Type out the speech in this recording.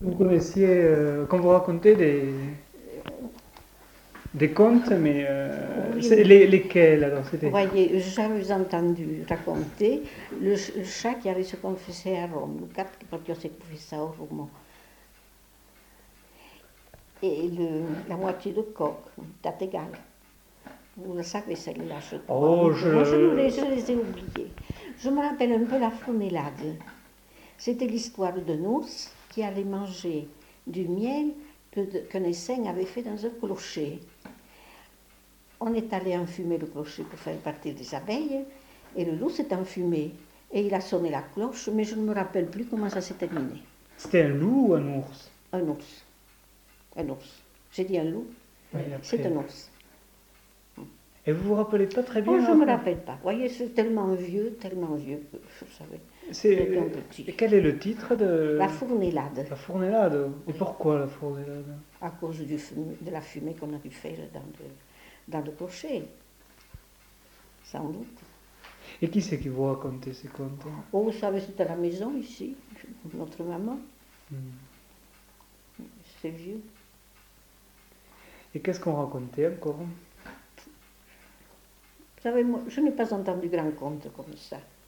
Vous connaissiez, quand vous racontez des contes, mais Oui, c'est oui. lesquels alors Vous c'était? voyez, j'avais entendu raconter le chat qui allait se confesser à Rome, le gat che proprio si confessa a Rome, et la moitié de coq, date égale. Vous le savez, celle-là, je crois. Oh, Moi, je les ai oubliés. Je me rappelle un peu la fournelade. C'était l'histoire d'un ours qui allait manger du miel qu'un essaim avait fait dans un clocher. On est allé enfumer le clocher pour faire partir des abeilles, et le loup s'est enfumé. Et il a sonné la cloche, mais je ne me rappelle plus comment ça s'est terminé. c'était un loup ou un ours? Un ours. Un ours. J'ai dit un loup, Oui, c'est après. un ours. Et vous vous rappelez pas très Oh, bien je ne me alors? rappelle pas. Vous voyez, c'est tellement vieux que vous savez, j'étais un petit. Quel est le titre de La fournelade, la fournelade? Et oui, pourquoi la fournelade? à cause de la fumée qu'on a dû faire dans le clocher, sans doute. Et qui c'est qui vous racontait ces contes? Oh, vous savez, c'est à la maison ici, notre maman, Hmm. c'est vieux. Et qu'est-ce qu'on racontait encore? Vous savez, moi, je n'ai pas entendu grand conte comme ça.